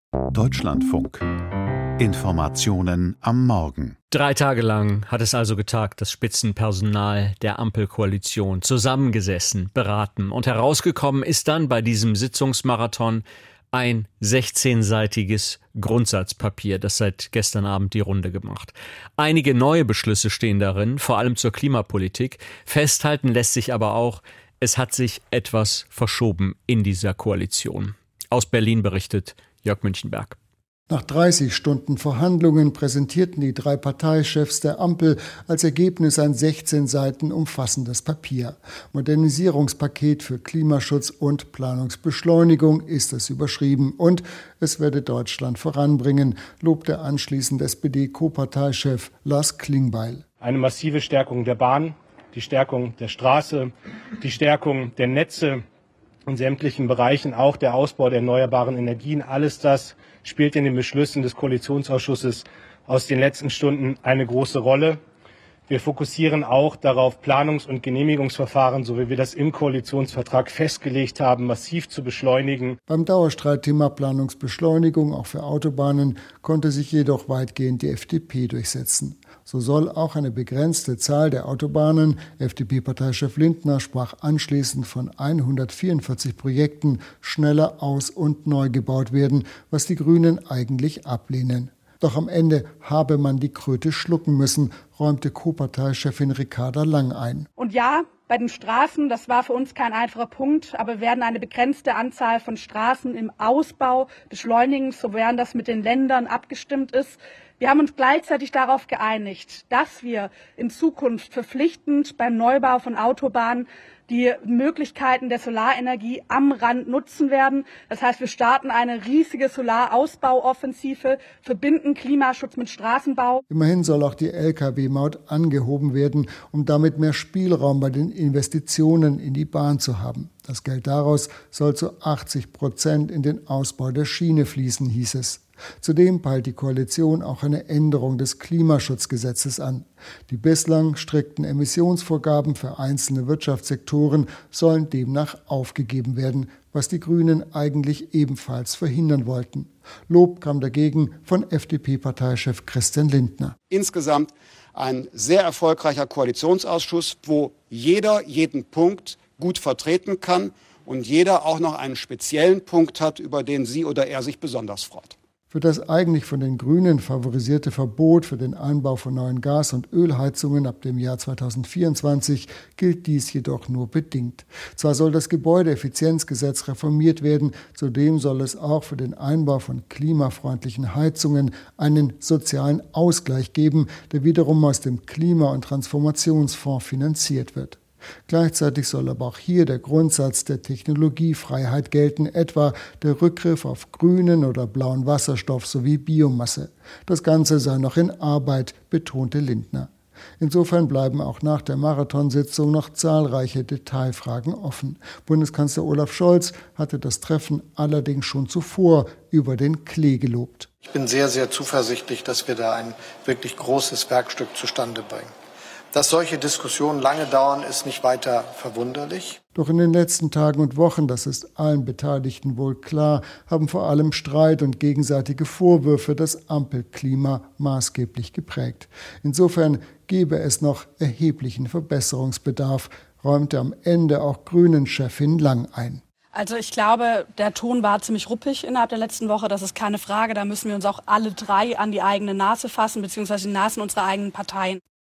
Deutschlandfunk. Informationen am Morgen. 3 Tage lang hat es also getagt, das Spitzenpersonal der Ampelkoalition zusammengesessen, beraten und herausgekommen ist dann bei diesem Sitzungsmarathon ein 16-seitiges Grundsatzpapier, das seit gestern Abend die Runde gemacht. Einige neue Beschlüsse stehen darin, vor allem zur Klimapolitik. Festhalten lässt sich aber auch, es hat sich etwas verschoben in dieser Koalition. Aus Berlin berichtet Jörg Münchenberg. Nach 30 Stunden Verhandlungen präsentierten die 3 Parteichefs der Ampel als Ergebnis ein 16 Seiten umfassendes Papier. Modernisierungspaket für Klimaschutz und Planungsbeschleunigung ist es überschrieben und es werde Deutschland voranbringen, lobte anschließend SPD-Co-Parteichef Lars Klingbeil. Eine massive Stärkung der Bahn, die Stärkung der Straße, die Stärkung der Netze in sämtlichen Bereichen, auch der Ausbau der erneuerbaren Energien, alles das spielt in den Beschlüssen des Koalitionsausschusses aus den letzten Stunden eine große Rolle. Wir fokussieren auch darauf, Planungs- und Genehmigungsverfahren, so wie wir das im Koalitionsvertrag festgelegt haben, massiv zu beschleunigen. Beim Dauerstreitthema Planungsbeschleunigung, auch für Autobahnen, konnte sich jedoch weitgehend die FDP durchsetzen. So soll auch eine begrenzte Zahl der Autobahnen, FDP-Parteichef Lindner sprach anschließend von 144 Projekten, schneller aus- und neu gebaut werden, was die Grünen eigentlich ablehnen. Doch am Ende habe man die Kröte schlucken müssen, räumte Co-Parteichefin Ricarda Lang ein. Und ja, bei den Straßen, das war für uns kein einfacher Punkt, aber wir werden eine begrenzte Anzahl von Straßen im Ausbau beschleunigen, sofern das mit den Ländern abgestimmt ist. Wir haben uns gleichzeitig darauf geeinigt, dass wir in Zukunft verpflichtend beim Neubau von Autobahnen die Möglichkeiten der Solarenergie am Rand nutzen werden. Das heißt, wir starten eine riesige Solarausbauoffensive, verbinden Klimaschutz mit Straßenbau. Immerhin soll auch die Lkw-Maut angehoben werden, um damit mehr Spielraum bei den Investitionen in die Bahn zu haben. Das Geld daraus soll zu 80% in den Ausbau der Schiene fließen, hieß es. Zudem peilt die Koalition auch eine Änderung des Klimaschutzgesetzes an. Die bislang strikten Emissionsvorgaben für einzelne Wirtschaftssektoren sollen demnach aufgegeben werden, was die Grünen eigentlich ebenfalls verhindern wollten. Lob kam dagegen von FDP-Parteichef Christian Lindner. Insgesamt ein sehr erfolgreicher Koalitionsausschuss, wo jeder jeden Punkt gut vertreten kann und jeder auch noch einen speziellen Punkt hat, über den sie oder er sich besonders freut. Für das eigentlich von den Grünen favorisierte Verbot für den Einbau von neuen Gas- und Ölheizungen ab dem Jahr 2024 gilt dies jedoch nur bedingt. Zwar soll das Gebäudeeffizienzgesetz reformiert werden, zudem soll es auch für den Einbau von klimafreundlichen Heizungen einen sozialen Ausgleich geben, der wiederum aus dem Klima- und Transformationsfonds finanziert wird. Gleichzeitig soll aber auch hier der Grundsatz der Technologiefreiheit gelten, etwa der Rückgriff auf grünen oder blauen Wasserstoff sowie Biomasse. Das Ganze sei noch in Arbeit, betonte Lindner. Insofern bleiben auch nach der Marathonsitzung noch zahlreiche Detailfragen offen. Bundeskanzler Olaf Scholz hatte das Treffen allerdings schon zuvor über den Klee gelobt. Ich bin sehr, sehr zuversichtlich, dass wir da ein wirklich großes Werkstück zustande bringen. Dass solche Diskussionen lange dauern, ist nicht weiter verwunderlich. Doch in den letzten Tagen und Wochen, das ist allen Beteiligten wohl klar, haben vor allem Streit und gegenseitige Vorwürfe das Ampelklima maßgeblich geprägt. Insofern gebe es noch erheblichen Verbesserungsbedarf, räumte am Ende auch Grünen-Chefin Lang ein. Also ich glaube, der Ton war ziemlich ruppig innerhalb der letzten Woche, das ist keine Frage. Da müssen wir uns auch alle 3 an die eigene Nase fassen, beziehungsweise die Nasen unserer eigenen Parteien.